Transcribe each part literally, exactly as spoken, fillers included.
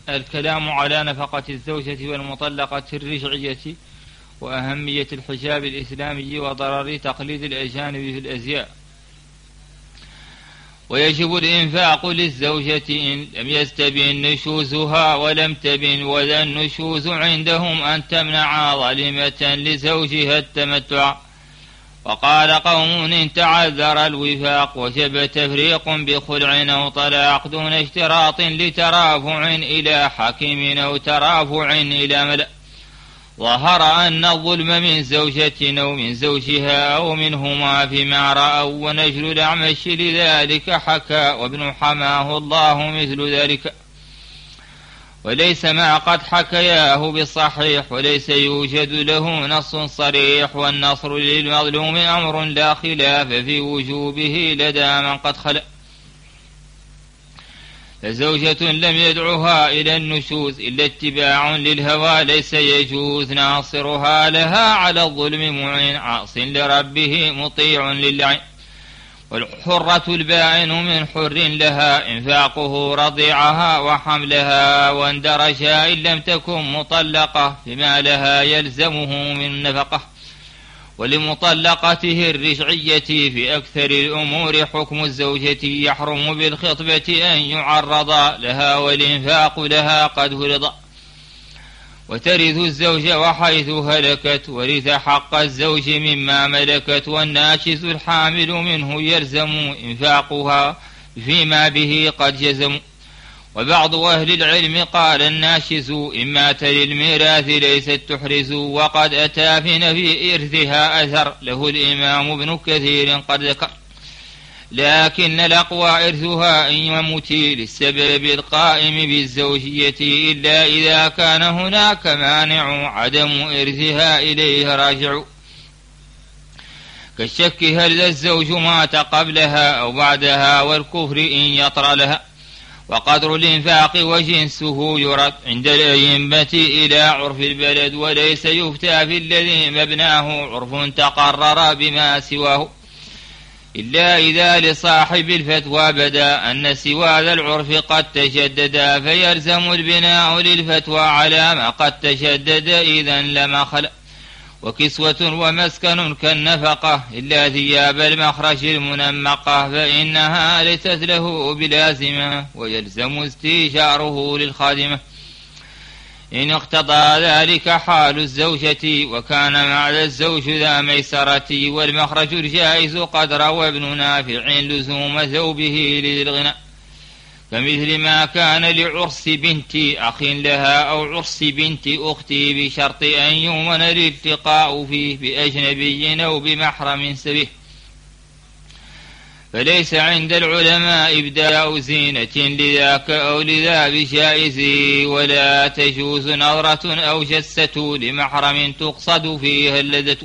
الكلام على نفقة الزوجة والمطلقة الرجعية وأهمية الحجاب الإسلامي وضرر تقليد الأجانب في الأزياء. ويجب الإنفاق للزوجة إن لم يستبن نشوزها ولم تبن وذا النشوز عندهم أن تمنع ظالمة لزوجها التمتع. وقال قوم إن تعذر الوفاق وجب تفريق بخلع أو طلاق دون اشتراط لترافع إلى حكيم أو ترافع إلى ملأ. ظهر أن الظلم من زوجة أو من زوجها أو منهما فيما رأوا ونجل الأعمش لذلك حكى وابن حماه الله مثل ذلك. وليس ما قد حكياه بالصحيح وليس يوجد له نص صريح. والنصر للمظلوم أمر لا خلاف في وجوبه لدى من قد خلق. فزوجة لم يدعها إلى النشوز إلا اتباع للهوى ليس يجوز ناصرها لها على الظلم معين عاص لربه مطيع للعين. والحرة البائن من حر لها إنفاقه رضيعها وحملها واندرجا إن لم تكن مطلقة فيما لها يلزمه من نفقه. ولمطلقته الرجعية في أكثر الأمور حكم الزوجة يحرم بالخطبة أن يعرض لها والإنفاق لها قد فرض. وترث الزوج وحيث هلكت ورث حق الزوج مما ملكت. والناشز الحامل منه يلزم إنفاقها فيما به قد جزم. وبعض أهل العلم قال الناشز إن مات للميراث ليست تحرز. وقد أتى في نفي إرثها أثر له الإمام ابن كثير قد ذكر. لكن الأقوى إرثها إن يموت للسبب القائم بالزوجية إلا إذا كان هناك مانع عدم إرثها إليه راجع. كالشك هل الزوج مات قبلها أو بعدها والكفر إن يطر لها. وقدر الإنفاق وجنسه يرد عند الأئمة إلى عرف البلد وليس يفتى في الذي مبناه عرف تقرر بما سواه إلا إذا لصاحب الفتوى بدا أن سوى ذا العرف قد تجدد فيلزم البناء للفتوى على ما قد تجدد إذا لما خلق. وكسوة ومسكن كالنفقة إلا ثياب المخرج المنمقة فإنها ليست له بلازمة ويلزم استيجاره للخادمة إن اقتضى ذلك حال الزوجة وكان مع الزوج ذا ميسرة. والمخرج الجائز قد روى ابن نافع لزوم ثوبه للغنى كمثل ما كان لعرس بنت أخ لها أو عرس بنت أختي بشرط أن يؤمن الالتقاء فيه بأجنبي أو بمحرم سبيه. فليس عند العلماء إبداء زينة لذاك أو لذا بجائز. ولا تجوز نظرة أو جسة لمحرم تقصد فيها اللذة.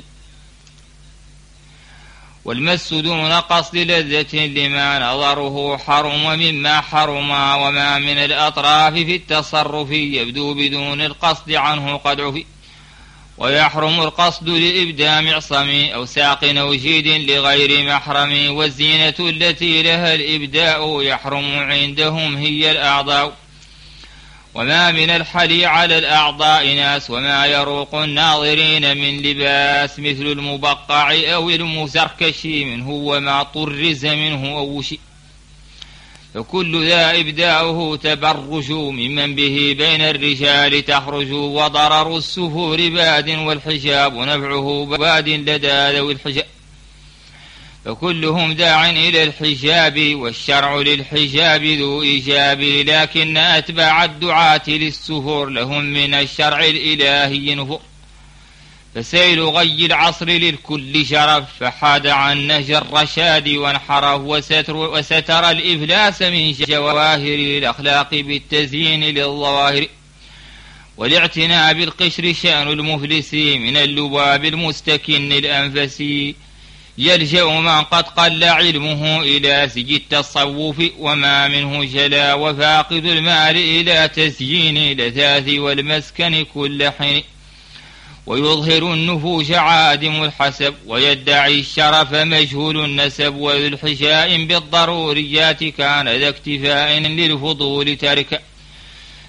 والمس دون قصد لذة لما نظره حرم مما حرم. وما من الأطراف في التصرف يبدو بدون القصد عنه قد عفي. ويحرم القصد لإبداء معصم أو ساق أو جيد لغير محرم. والزينة التي لها الإبداء يحرم عندهم هي الأعضاء. وما من الحلي على الأعضاء ناس وما يروق الناظرين من لباس مثل المبقع أو المزركش منه وما طرز منه أو وشي. فكل ذا إبداؤه تبرج ممن به بين الرجال تخرج. وضرر السفور باد والحجاب نفعه باد لدى ذوي الحجاب. فكلهم داع إلى الحجاب والشرع للحجاب ذو إيجاب. لكن أتباع الدعاة للسفور لهم من الشرع الإلهي نفور. فسيل غي العصر للكل شرف فحاد عن نهج الرشاد وانحرف. وستر, وستر الإفلاس من جواهر الأخلاق بالتزيين للظواهر. والاعتناء بالقشر شأن المفلس من اللباب المستكن الأنفس. يلجأ من قد قل علمه إلى سجي التصوف وما منه جلا. وفاقد المال إلى تزيين لذاذ والمسكن كل حين. ويظهر النفوش عادم الحسب ويدعي الشرف مجهول النسب. وذو الحجاء بالضروريات كان ذا اكتفاء للفضول ترك.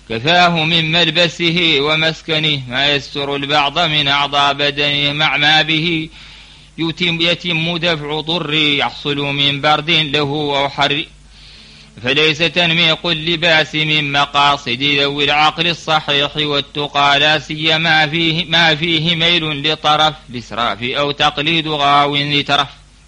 كفاه من ملبسه ومسكنه ما يستر البعض من أعضاء بدنه مع ما به يتم, يتم دفع ضر يحصل من برد له أو حر. فليس تنميق اللباس من مقاصد ذوي العقل الصحيح والتقى، لا سيما فيه ما فيه ميل لطرف الإسراف أو تقليد غاو لترف.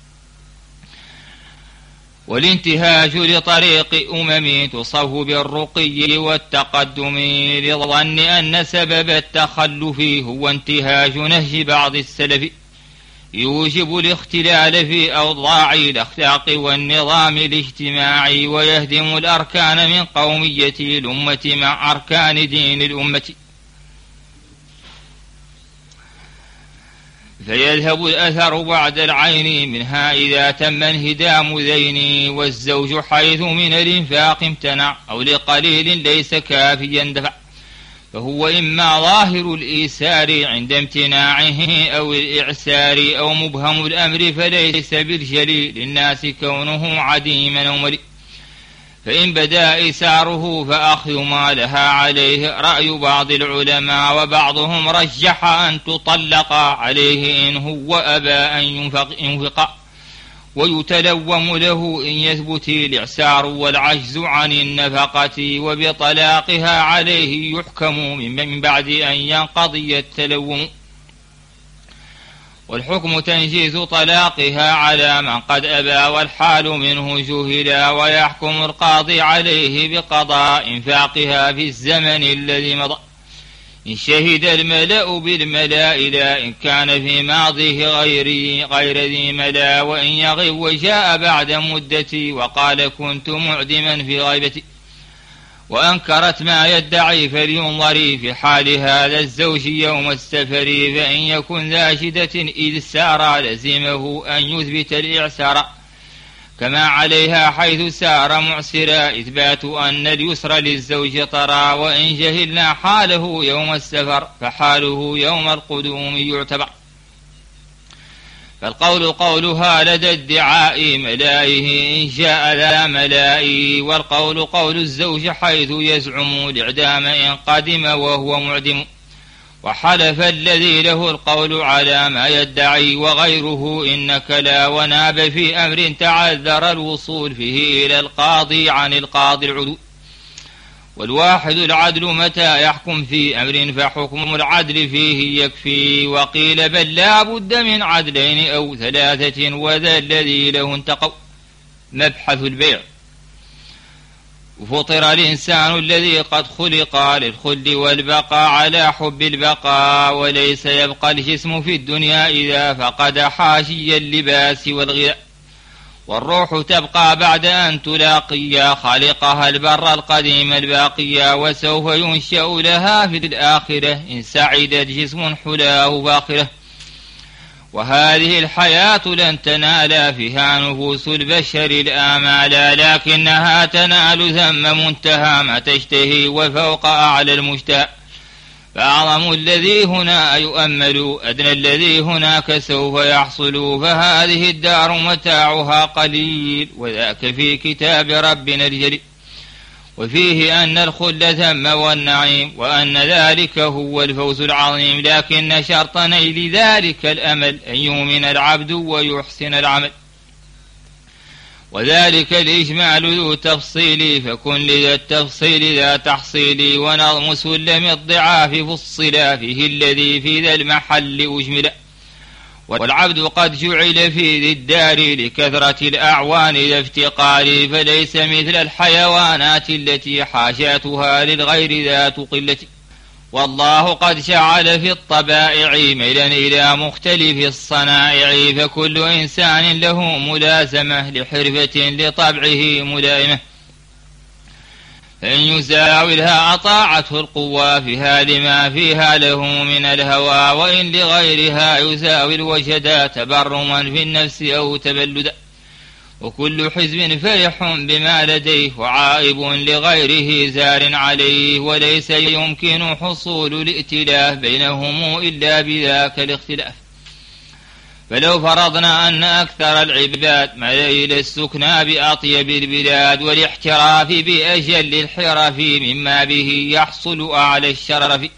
والانتهاج لطريق أمم تصف بالرقي والتقدم لظن أن سبب التخلف هو انتهاج نهج بعض السلف، يوجب الاختلال في أوضاع الأخلاق والنظام الاجتماعي، ويهدم الأركان من قومية الأمة مع أركان دين الأمة. فيذهب الأثر بعد العين منها إذا تم انهدام ذين، والزوج حيث من الإنفاق امتنع أو لقليل ليس كافيا دفع، فهو إما ظاهر الإيسار عند امتناعه أو الإعسار أو مبهم الأمر، فليس بالجلي للناس كونه عديما أو مليء. فإن بدا إيساره فأخذ ما لها عليه رأي بعض العلماء، وبعضهم رجح أن تطلق عليه إن هو أبى أن ينفق, ينفق ويتلوم له إن يثبت الإعسار والعجز عن النفقة، وبطلاقها عليه يحكم من بعد أن ينقضي التلوم. والحكم تنجيز طلاقها على من قد أبى والحال منه جهلا، ويحكم القاضي عليه بقضاء إنفاقها في الزمن الذي مضى إن شهد الملأ بالملاء، لا إن كان في ماضيه غير, غير ذي ملا، وإن يغب وجاء بعد مدتي وقال كنت معدما في غيبتي وأنكرت ما يدعي، فلينظر في حال هذا الزوج يوم السفر، فإن يكن ذا شدة إذ سار لزمه أن يثبت الإعسار كما عليها حيث سار معسرا، إثبات أن اليسر للزوج طرا، وإن جهلنا حاله يوم السفر فحاله يوم القدوم يعتبر. فالقول قولها لدى ادعاء ملائه إن جاء ذا ملائه، والقول قول الزوج حيث يزعم الإعدام إن قدم وهو معدم، وحلف الذي له القول على ما يدعي وغيره إنك لا، وناب في أمر تعذر الوصول فيه إلى القاضي عن القاضي العدو. والواحد العدل متى يحكم في أمر فحكم العدل فيه يكفي، وقيل بل لا بد من عدلين أو ثلاثة وذا الذي له انتقوا. مبحث البيع. فطر الإنسان الذي قد خلق للخلد والبقاء على حب البقاء، وليس يبقى الجسم في الدنيا إذا فقد حاشي اللباس والغذاء، والروح تبقى بعد أن تلاقي خالقها البر القديم الباقي، وسوف ينشأ لها في الآخرة إن سعدت جسم حلاه باخرة. وهذه الحياة لن تنال فيها نفوس البشر الآمال، لكنها تنال ثم منتهى ما تشتهي وفوق أعلى المشتهى، فأعظم الذي هنا يؤمل أدنى الذي هناك سوف يحصل، فهذه الدار متاعها قليل وذاك في كتاب ربنا الجليل، وفيه أن الخلد ثم والنعيم، وأن ذلك هو الفوز العظيم، لكن شرط نيل ذلك الأمل أن يؤمن العبد ويحسن العمل، وذلك الإجمال ذو تفصيل، فكن لذا التفصيل ذا تحصيل، ونظم سلم الضعاف فصلا فيه الذي في ذا المحل أجمل. والعبد قد جعل في ذي الدار لكثرة الأعوان ذا افتقار، فليس مثل الحيوانات التي حاجاتها للغير ذات قلة، والله قد جعل في الطبائع ميلا إلى مختلف الصنائع، فكل إنسان له ملازمة لحرفة لطبعه ملائمة، فإن يزاولها أطاعته القوى فيها لما فيها له من الهوى، وإن لغيرها يزاول وجدا تبرما في النفس أو تبلدا، وكل حزب فرح بما لديه وعائب لغيره زار عليه، وليس يمكن حصول الائتلاف بينهم إلا بذاك الاختلاف. فلو فرضنا أن أكثر العباد ميل السكنى بأطيب البلاد والاحتراف بأجل الحرف مما به يحصل أعلى الشرف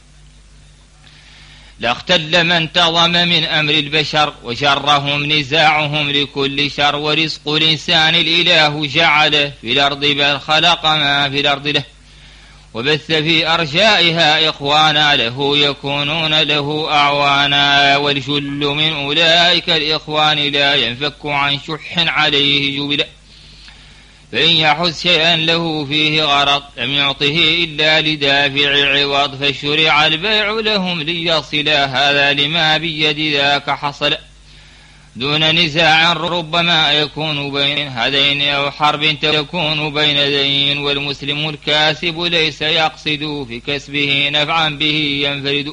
لاختل من انتظم من أمر البشر وشرهم نزاعهم لكل شر ورزق الإنسان الإله جعله في الأرض بل خلق ما في الأرض له وبث في أرجائها إخوانا له يكونون له أعوانا والجل من أولئك الإخوان لا ينفك عن شح عليه جبلا فإن يحث شيئا له فيه غرض لم يعطه إلا لدافع العوض فشرع البيع لهم ليصل هذا لما بيد ذاك حصل دون نزاع ربما يكون بين هذين أو حرب تكون بين ذين والمسلم الكاسب ليس يقصد في كسبه نفعا به ينفرد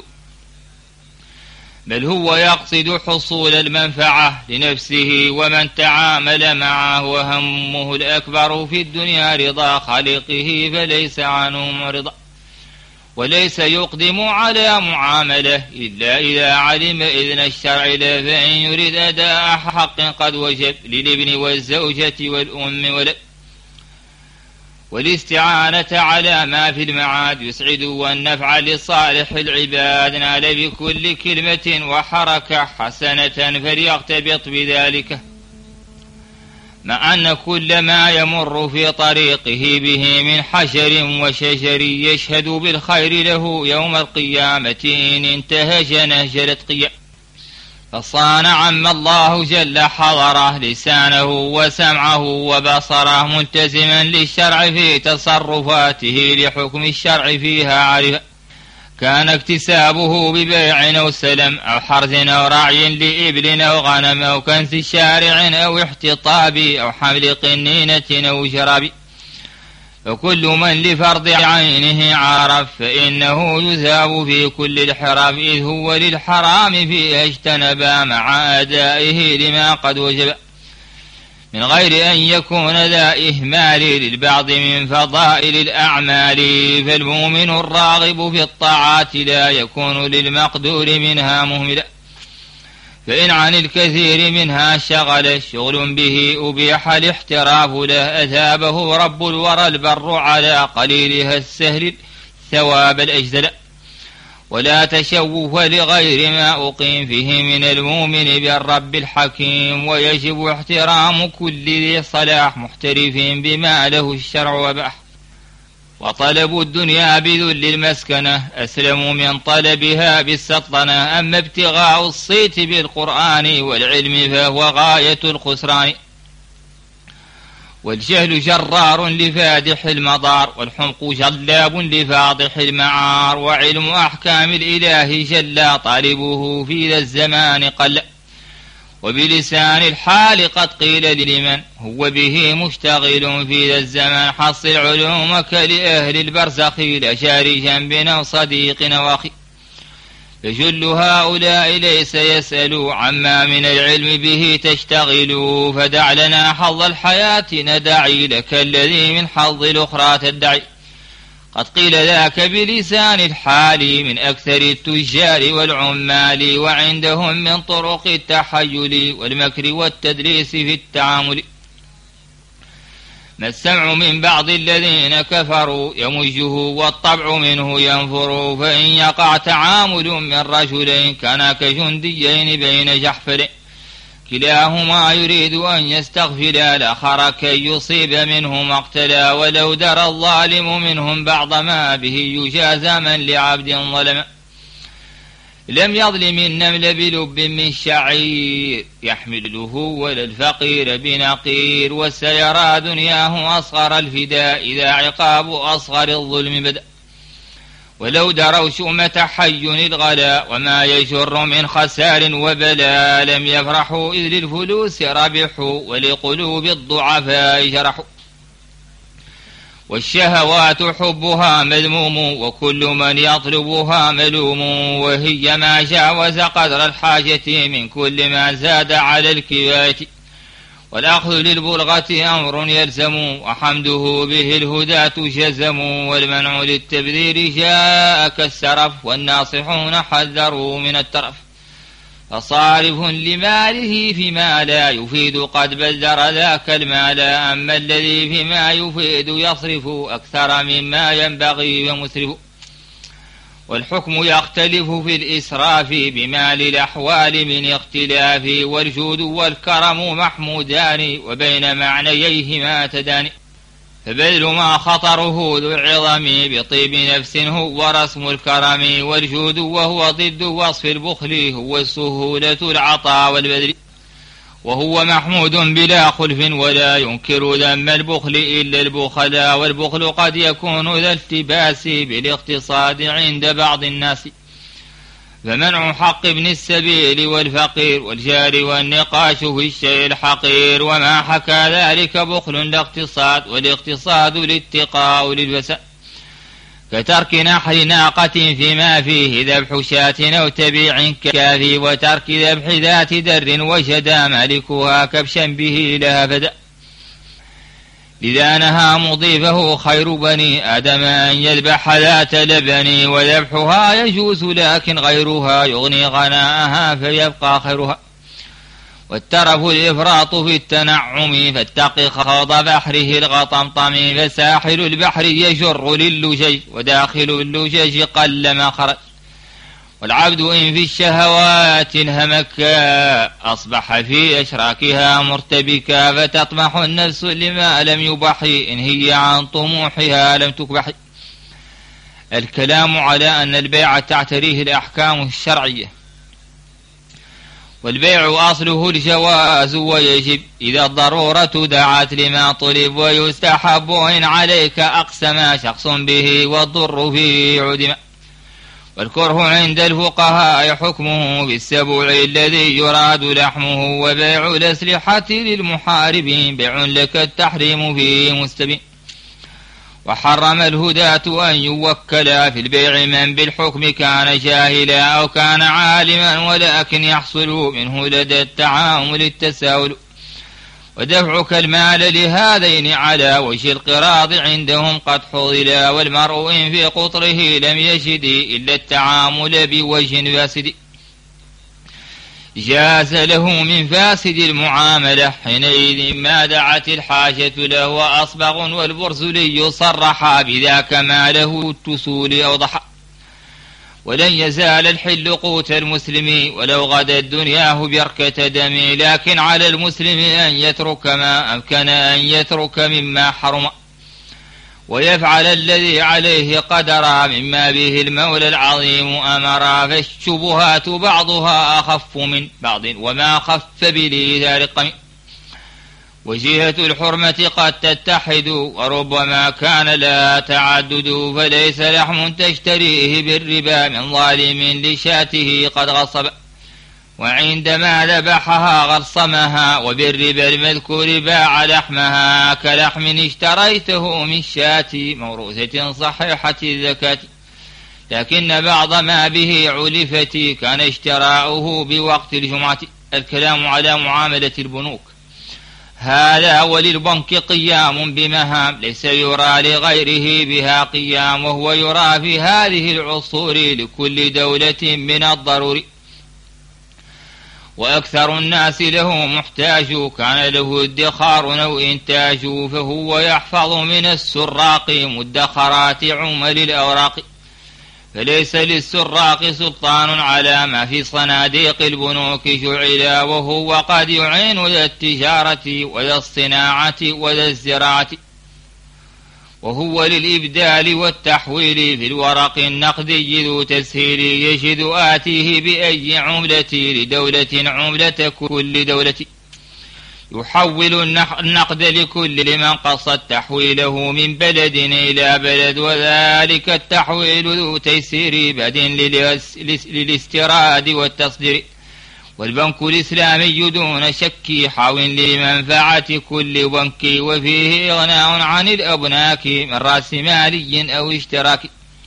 بل هو يقصد حصول المنفعة لنفسه ومن تعامل معه وهمه الأكبر في الدنيا رضا خالقه فليس عنه معرضا وليس يقدم على معامله إلا إذا علم إذن الشرع له فإن يريد أداء حق قد وجب للابن والزوجة والأم والأب والاستعانة على ما في المعاد يسعد والنفع لصالح العباد نال بكل كلمة وحركة حسنة فليغتبط بذلك مع أن كل ما يمر في طريقه به من حشر وشجر يشهد بالخير له يوم القيامة إن انتهج نهجلت قيام فصان عما الله جل حضره لسانه وسمعه وبصره ملتزما للشرع في تصرفاته لحكم الشرع فيها عارفا كان اكتسابه ببيع أو سلم أو حرث أو رعي لإبل أو غنم أو كنس شارع أو احتطاب أو حمل قنينة أو جراب فكل من لفرض عينه عارف فإنه يذاب في كل الحرام إذ هو للحرام فيه اجتنبا مع أدائه لما قد وجب من غير أن يكون ذا إهمال للبعض من فضائل الأعمال فالمؤمن الراغب في الطاعات لا يكون للمقدور منها مهملا فإن عن الكثير منها شغل شغل به أبيح الاحتراف له أثابه رب الورى البر على قليلها السهل ثواب الأجزل ولا تشوف لغير ما أقيم فيه من المؤمن بالرب الحكيم ويجب احترام كل ذي صلاح محترف بما له الشرع وباح وطلب الدنيا بذل المسكنة أسلم من طلبها بالسطنة أما ابتغاء الصيت بالقرآن والعلم فهو غاية الخسران والجهل جرار لفادح المضار والحمق جلاب لفاضح المعار وعلم أحكام الإله جل طالبه في ذا الزمان قل وبلسان الحال قد قيل لمن هو به مشتغل في ذا الزمان حصل علومك لأهل البرزخ لجار جنب أو صديق وأخي فجل هؤلاء ليس يسأل عما من العلم به تشتغل فدع لنا حظ الحياة ندعي لك الذي من حظ الأخرى تدعي قد قيل ذاك بلسان الحال من أكثر التجار والعمال وعندهم من طرق التحيل والمكر والتدليس في التعامل ما السمع من بعض الذين كفروا يمجه والطبع منه ينفر فإن يقع تعامل من رجلين كان كجنديين بين جحفر كلاهما يريد أن يستغفل الآخر كي يصيب منه مقتلا ولو درى الظالم منهم بعض ما به يجازى من لعبد ظلم لم يظلم النمل بلب من شعير يحمله ولا الفقير بنقير وسيرى دنياه أصغر الفداء إذا عقاب أصغر الظلم بدأ ولو دروا شؤمة حي الغلاء وما يجر من خسار وبلاء لم يفرحوا إذ للفلوس ربحوا ولقلوب الضعفاء جرحوا والشهوات حبها مذموم وكل من يطلبها ملوم وهي ما جاوز قدر الحاجة من كل ما زاد على الكفاية والأخذ للبلغة أمر يلزم وحمده به الهداة جزم والمنع للتبذير جاء كالسرف والناصحون حذروا من الترف فصارف لماله فيما لا يفيد قد بذر ذاك المال. أما الذي فيما يفيد يصرف أكثر مما ينبغي ومسرف. والحكم يختلف في الإسراف بما للأحوال من اختلاف. والجود والكرم محمودان وبين معنييهما تدان. فبذل ما خطره ذو العظم بطيب نفس هو رسم الكرم. والجود وهو ضد وصف البخل هو السهولة العطاء والبذل. وهو محمود بلا خلف ولا ينكر ذم البخل إلا البخلاء. والبخل قد يكون ذا التباس بالاقتصاد عند بعض الناس. فمنع حق ابن السبيل والفقير والجار والنقاش في الشيء الحقير. وما حكى ذلك بخل لاقتصاد والاقتصاد للاتقاء للفساد. كترك نحر ناقة فيما فيه ذبح شاة أو تبيع كافي. وترك ذبح ذات در وشدى مالكها كبشا به لها فدا. لذا نهى مضيفه خير بني آدم أن يذبح ذات لبن. وذبحها يجوز لكن غيرها يغني غناءها فيبقى خيرها. والترف الإفراط في التنعم فاتق خوض بحره الغطمطم. فساحل البحر يجر للجج وداخل اللجج قل ما خرج. والعبد إن في الشهوات انهمكا أصبح في أشراكها مرتبكا. فتطمح النفس لما لم يبحي إن هي عن طموحها لم تكبحي. الكلام على أن البيع تعتريه الأحكام الشرعية. والبيع أصله الجواز ويجب إذا الضرورة دعت لما طلب. ويستحب إن عليك أقسم شخص به والضر فيه عدم. والكره عند الفقهاء حكمه بالسبع الذي يراد لحمه. وبيع الأسلحة للمحاربين بيع لك التحريم فيه مستبين. وحرم الهداة أن يوكل في البيع من بالحكم كان جاهلا أو كان عالما ولكن يحصل منه لدى التعامل التساؤل. ودفعك المال لهذين على وجه القراض عندهم قد حضلا. والمرء إن في قطره لم يجد إلا التعامل بوجه فاسد جاز له من فاسد المعاملة حينئذ ما دعت الحاجة له. وأصبغ والبرزلي صرح بذاك ما له التسول أوضح. ولن يزال الحل قوت المسلم ولو غدت دنياه بركة دم. لكن على المسلم أن يترك ما أمكن أن يترك مما حرم. ويفعل الذي عليه قدر مما به المولى العظيم أمر. فالشبهات بعضها أخف من بعض وما خف بلي رقم. وجهة الحرمة قد تتحد وربما كان لا تعدد. فليس لحم تشتريه بالربا من ظالم لشاته قد غصب. وعندما ذبحها غرصمها وبالربا المذكور باع لحمها. كلحم اشتريته من شاة موروثة صحيحة الزكاة. لكن بعض ما به علفت كان اشتراؤه بوقت الجمعة. الكلام على معاملة البنوك. هذا وللبنك قيام بمهام ليس يرى لغيره بها قيام. وهو يرى في هذه العصور لكل دولة من الضروري. وأكثر الناس له محتاج كان له ادخار أو إنتاج. فهو يحفظ من السراق مدخرات عمل الأوراق. فليس للسراق سلطان على ما في صناديق البنوك جعلا. وهو قد يعين ذا التجارة وذا الصناعة وذا الزراعة. وهو للإبدال والتحويل في الورق النقدي ذو تسهيل. يجد آتيه بأي عملة لدولة عملة كل دولة. يحول النقد لكل لمن قصد تحويله من بلد إلى بلد. وذلك التحويل ذو تيسير بد للاستيراد والتصدير. والبنك الإسلامي دون شك حاو لمنفعة كل بنك. وفيه إغناء عن الأبناك من رأس مالي أو اشتراك.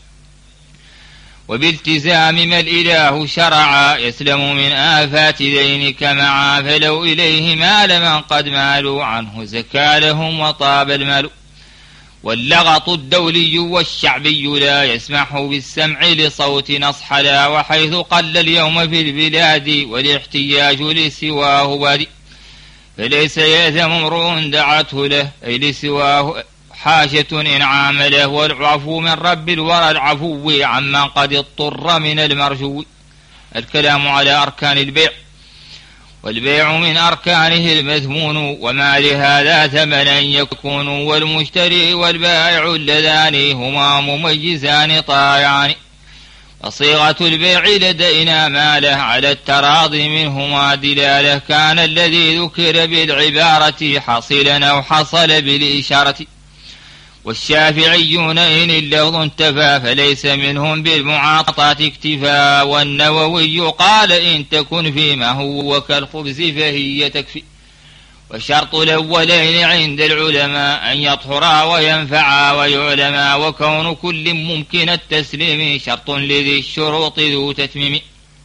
وبالتزام ما الإله شرعا يسلم من آفات ذينك معا. فلو إليه مال من قد مالوا عنه زكى لهم وطاب المال. واللغط الدولي والشعبي لا يسمح بالسمع لصوت نصحلا، وحيث قل اليوم في البلاد والاحتياج لسواه بادي، فليس يأثم امرؤ دعته له أي لسواه حاجة إن عامله، والعفو من رب الورى العفو عمن قد اضطر من المرجو. الكلام على أركان البيع، والبيع من أركانه المذمون، وما لهذا ثمنا يكون، والمشتري والبائع اللذان هما مميزان طائعان، وصيغة البيع لدينا ما له على التراضي منهما دلالة، كان الذي ذكر بالعبارة حصلا أو حصل بالإشارة، والشافعيون إن اللفظ انتفى فليس منهم بالمعاطاة اكتفاء، والنووي قال إن تكن فيما هو كالخبز فهي تكفي، وشرط الأولين عند العلماء أن يطهرا وينفعا ويعلما، وكون كل ممكن التسليم شرط لذي الشروط ذو تتميم،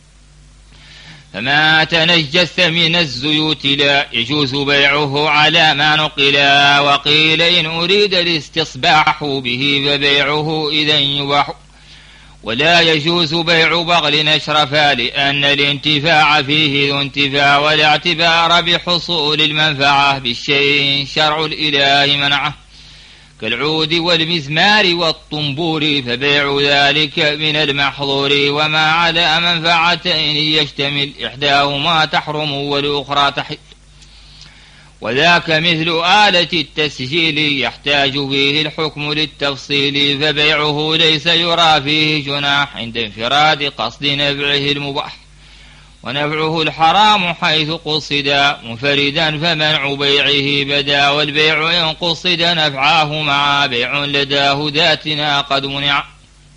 فما تنجس من الزيوت لا يجوز بيعه على ما نقلا، وقيل إن أريد الاستصباح به فبيعه إذا يباح، ولا يجوز بيع بغل أشرفا لأن الانتفاع فيه ذو انتفاع، ولا اعتبار بحصول المنفعة بالشيء شرع الإله منعه، كالعود والمزمار والطنبور فبيع ذلك من المحظور، وما على منفعتين يشتمل إحداهما تحرم والأخرى تحل، وذاك مثل آلة التسجيل يحتاج فيه الحكم للتفصيل، فبيعه ليس يرى فيه جناح عند انفراد قصد نفعه المباح، ونفعه الحرام حيث قصد منفردا فمنع بيعه بدا، والبيع إن قصد نفعه مع بيع لداه ذاتنا قد منع،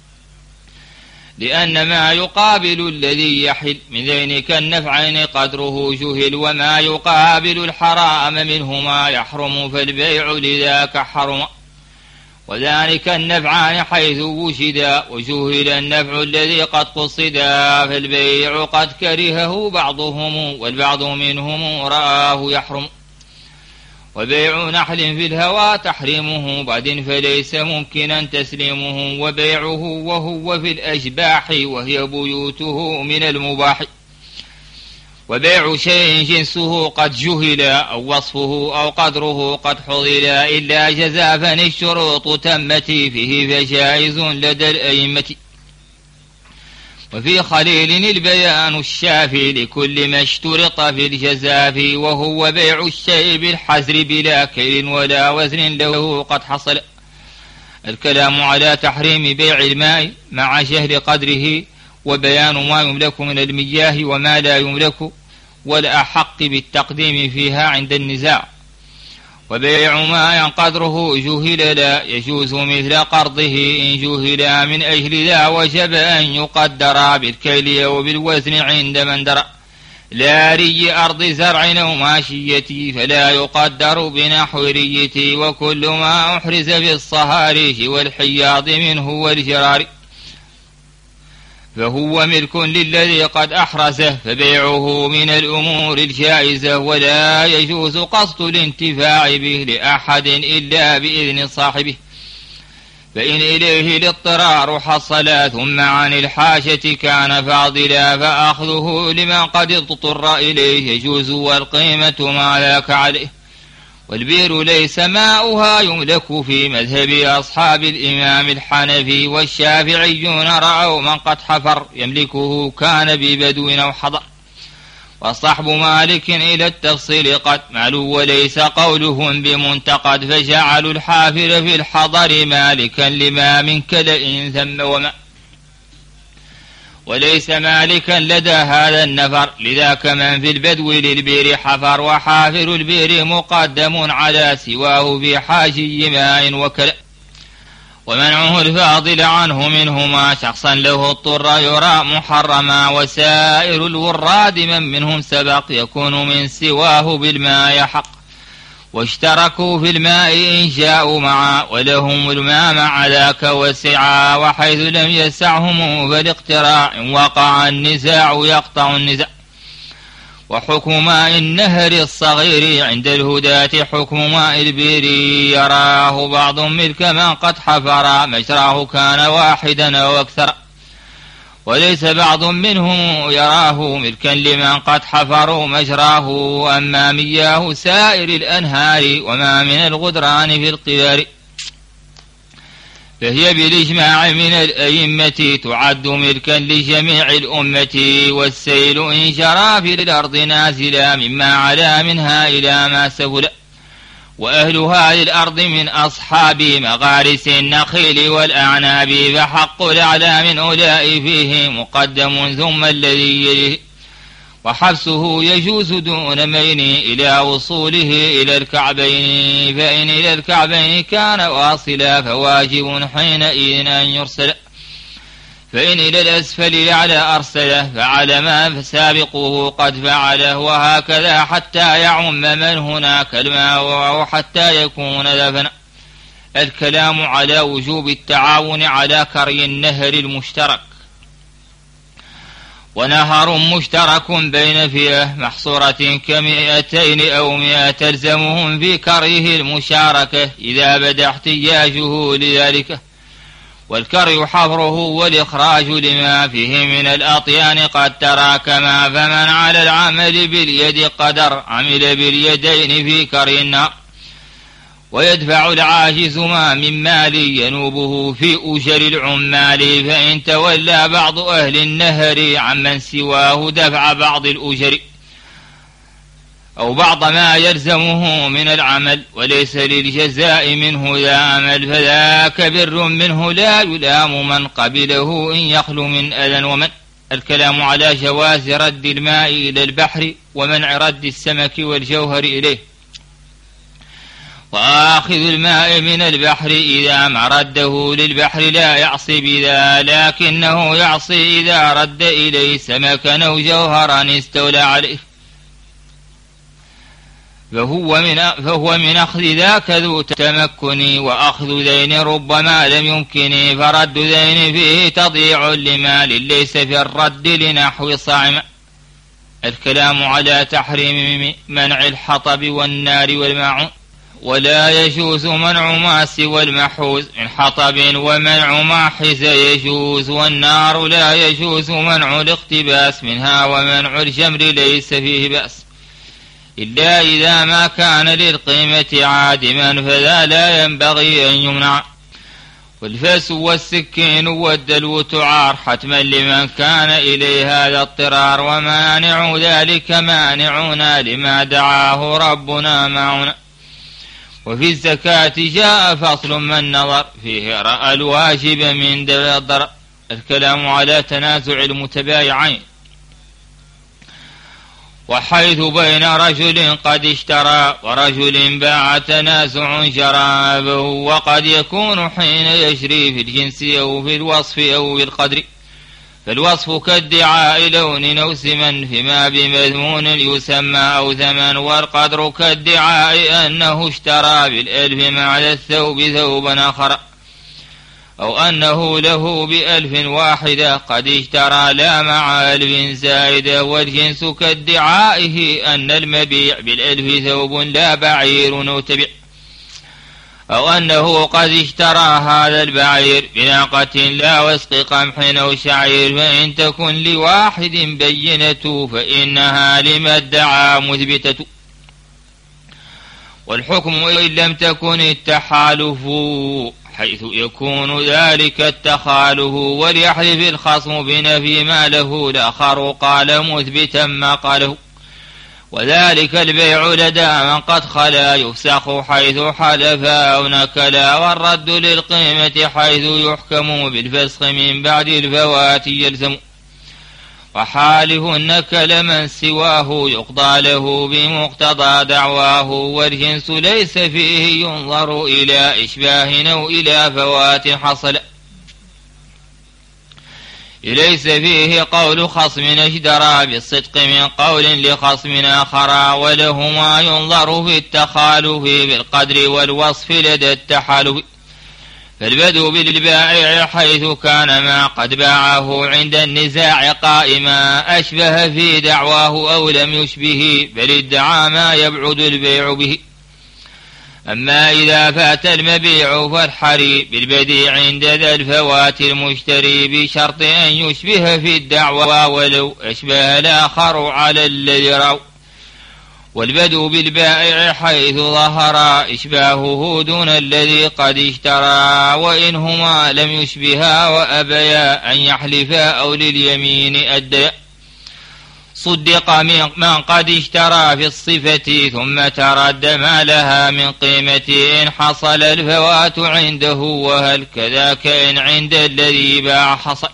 لأن ما يقابل الذي يحل من ذينك النفعين قدره جهل، وما يقابل الحرام منهما يحرم فالبيع لذاك حرم، وذلك النفعان حيث وجدا وجهل النفع الذي قد قصدا، فالبيع قد كرهه بعضهم والبعض منهم رآه يحرم، وبيع نحل في الهوى تحريمه بعد فليس ممكنا تسليمه، وبيعه وهو في الأشباح وهي بيوته من المباح، وبيع شيء جنسه قد جهل أو وصفه أو قدره قد حضل إلا جزافا الشروط تمت فيه فجائز لدى الأئمة، وفي خليل البيان الشافي لكل ما اشترط في الجزاف، وهو بيع الشيء بالحزر بلا كيل ولا وزن له قد حصل. الكلام على تحريم بيع الماء مع جهل قدره، وبيان ما يملك من المياه وما لا يملك، والأحق بالتقديم فيها عند النزاع، وبيع ما قدره جهل لا يجوز مثل قرضه إن جهل من أجل ذا وجب أن يقدر بالكيل أو بالوزن عند من درى، لا ري أرض زرع أو ماشية فلا يقدر بنحو رية، وكل ما أحرز في الصهاريج والحياض منه والجرار فهو ملك للذي قد أحرزه، فبيعه من الأمور الجائزة، ولا يجوز قصد الانتفاع به لأحد إلا بإذن صاحبه، فإن إليه الاضطرار حصل ثم عن الحاجة كان فاضلا، فأخذه لمن قد اضطر إليه يجوز والقيمة ما ذاك عليه، والبئر ليس ماؤها يملك في مذهب أصحاب الإمام الحنفي، والشافعيون رأوا من قد حفر يملكه كان ببدو أو حضر، وصحب مالك إلى التفصيل قد مالوا وليس قولهم بمنتقد، فجعلوا الحافر في الحضر مالكا لما من كلئ ثم وما، وليس مالكا لدى هذا النفر، لذاك من في البدو للبئر حفر، وحافر البئر مقدم على سواه في حاجي ماء وكلأ، ومنعه الفاضل عنه منهما شخصا له اضطر يرى محرما، وسائر الوراد من منهم سبق يكون من سواه بالماء حق، واشتركوا في الماء إن شاءوا معا، ولهم الماء مع ذاك وسعا، وحيث لم يسعهم فالاقتراع إن وقع النزاع يقطع النزاع، وحكم ماء النهر الصغير عند الهداة حكم ماء البئر يراه بعض ملك من قد حفر مجراه كان واحدا أو أكثر، وليس بعض منهم يراه ملكا لمن قد حفروا مجراه. أما مياه سائر الأنهار وما من الغدران في القبار فهي بالإجماع من الأئمة تعد ملكا لجميع الأمة. والسيل إن جرى في الأرض نازلا مما علا منها إلى ما سفل، وأهلها للأرض من أصحاب مغارس النخيل والأعناب، فحق الأعلى من أولاء فيه مقدم ثم الذي يليه، وحبسه يجوز دون مين إلى وصوله إلى الكعبين. فإن إلى الكعبين كان واصلا فواجب حينئذ أن يرسل، فإن إلى الأسفل لعلى أرسله فعلى ما سابقه قد فعله. وهكذا حتى يعم من هناك الماء حتى يكون دفنا. الكلام على وجوب التعاون على كري النهر المشترك. ونهر مشترك بين فئة محصورة كمئتين أو مئة تلزمهم في كريه المشاركة إذا بدا احتياجه لذلك، والكري حفره والإخراج لما فيه من الأطيان قد تراكما. فمن على العمل باليد قدر عمل باليدين في كري النار، ويدفع العاجز ما من مال ينوبه في أجر العمال. فإن تولى بعض أهل النهر عمن سواه دفع بعض الأجر أو بعض ما يلزمه من العمل وليس للجزاء منه ذا عمل، فذاك بر منه لا يلام من قبله إن يخلو من أذى. ومن الكلام على جواز رد الماء إلى البحر ومنع رد السمك والجوهر إليه. وآخذ الماء من البحر إذا ما رده للبحر لا يعصي بذا، لكنه يعصي إذا رد إليه سمكا أو جوهرا استولى عليه، فهو من, فهو من أخذ ذاك ذو تمكن. وأخذ ذين ربما لم يمكن، فرد ذين فيه تضيع لمال ليس في الرد لنحو صعم. الكلام على تحريم منع الحطب والنار والماعون. ولا يجوز منع ما سوى المحوز من حطب، ومنع ما حز يجوز. والنار لا يجوز منع الاقتباس منها، ومنع الجمر ليس فيه بأس إلا إذا ما كان للقيمة عادما فذا لا ينبغي أن يمنع. والفاس والسكين والدلو تعار حتما لمن كان إليه هذا اضطرار، ومانع ذلك مانعنا لما دعاه ربنا معنا. وفي الزكاة جاء فصل من نظر فيه رأى الواجب من دفع الضرر. الكلام على تنازع المتبايعين. وحيث بين رجل قد اشترى ورجل باع تنازع جرى، وقد يكون حين يجري في الجنس أو في الوصف أو في القدر. فالوصف كادعاء لون أو سمن فيما بمذمون يسمى أو ثمن، والقدر كادعاء أنه اشترى بالألف مع الثوب ثوبا آخر، أو أنه له بألف واحدة قد اشترى لا مع ألف زائدة. والجنس كادعائه أن المبيع بالألف ثوب لا بعير أو تبع، أو أنه قد اشترى هذا البعير بناقة لا وسق قمح أو شعير. فإن تكن لواحد بينة فإنها لما ادعى مثبتة. والحكم إن لم تكن التحالف حيث يكون ذلك التخالف، وليحلف الخصم بنفي ما له الآخر قال مثبتا ما قاله. وذلك البيع لدى من قد خلا يفسخ حيث حلف أو نكلا، والرد للقيمة حيث يحكم بالفسخ من بعد الفوات يلزم. وحالف النكل من سواه يقضى له بمقتضى دعواه، والجنس ليس فيه ينظر إلى إشباه أو إلى فوات حصل. ليس فيه قول خصم اشترى بالصدق من قول لخصم آخر، ولهما ينظر في التخالف بالقدر والوصف لدى التحالف. فالبدء بالبائع حيث كان ما قد باعه عند النزاع قائما أشبه في دعواه أو لم يشبه، بل ادعى ما يبعد البيع به. أما إذا فات المبيع فالحري بالبديع عند ذا الفوات المشتري بشرط أن يشبه في الدعوى ولو أشبه الآخر على الذي رو. والبدء بالبائع حيث ظهر إشباهه دون الذي قد اشترى، وإنهما لم يشبها وأبيا أن يحلفا أو لليمين أديا. صدق من قد اشترى في الصفة ثم ترد ما لها من قيمة إن حصل الفوات عنده، وهل كذاك إن عند الذي باع حصل.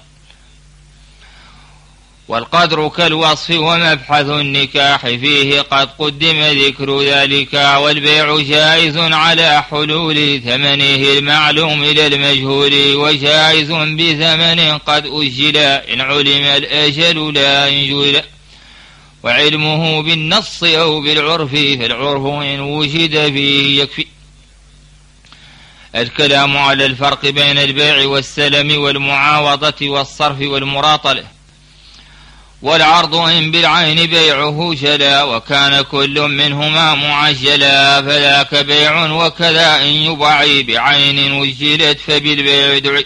والقدر كالوصف ومبحث النكاح فيه قد قدم ذكر ذلك، والبيع جائز على حلول ثمنه المعلوم إلى المجهول، وجائز بثمن قد أجل إن علم الأجل لا ينجل. وعلمه بالنص أو بالعرف فالعرف إن وجد فيه يكفي. الكلام على الفرق بين البيع والسلم والمعاوضة والصرف والمراطلة. والعرض إن بالعين بيعه جلا وكان كل منهما معجلا، فذاك بيع وكذا إن يباع بعين وجلت فبالبيع دعي.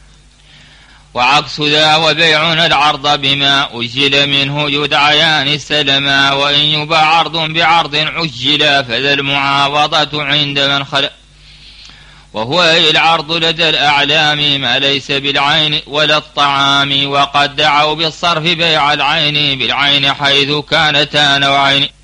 وعكس ذا وبيع العرض بما أجل منه يدعيان السلما، وإن يباع عرض بعرض عجلا فذا المعاوضة عند من خلا. وهو العرض لدى الأعلام ما ليس بالعين ولا الطعام، وقد دعوا بالصرف بيع العين بالعين حيث كانتا نوعين.